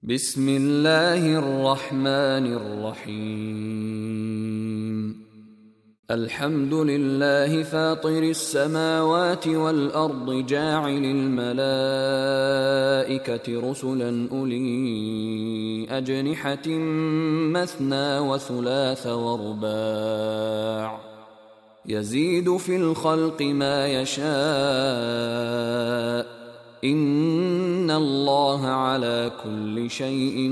بسم الله الرحمن الرحيم. الحمد لله فاطر السماوات والأرض جاعل الملائكة رسلا أولي أجنحة مثنى وثلاث ورباع يزيد في الخلق ما يشاء إن الله على كل شيء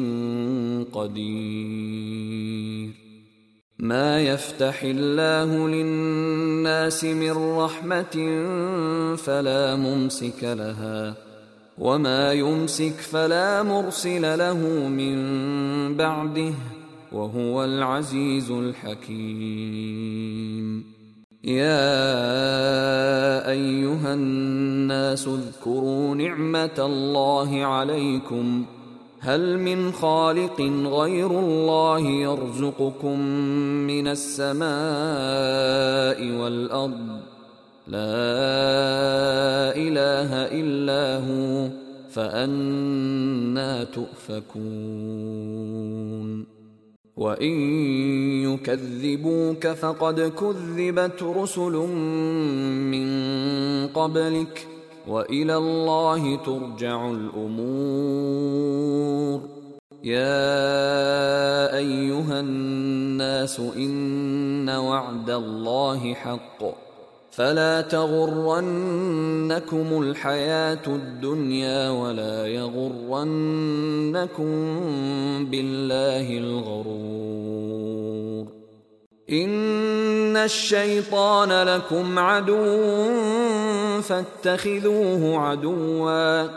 قدير. ما يفتح الله للناس من رحمة فلا ممسك لها وما يمسك فلا مرسل له من بعده وهو العزيز الحكيم. يا أيها الناس اذكروا نعمة الله عليكم هل من خالق غير الله يرزقكم من السماء والأرض لا إله إلا هو فأنى تؤفكون. وإن يكذبوك فقد كذبت رسل من قبلك وإلى الله ترجع الأمور. يا أيها الناس إن وعد الله حق فلا تغرنكم الحياة الدنيا ولا يغرنكم بالله الغرور. إن الشيطان لكم عدو فاتخذوه عدوا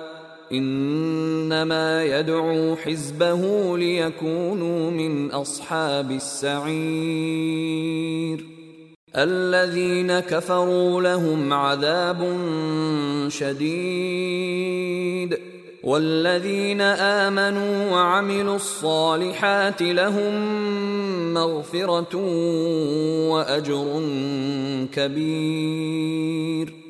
إنما يدعو حزبه ليكونوا من أصحاب السعير. الذين كفروا لهم عذاب شديد والذين آمنوا وعملوا الصالحات لهم مغفرة وأجر كبير.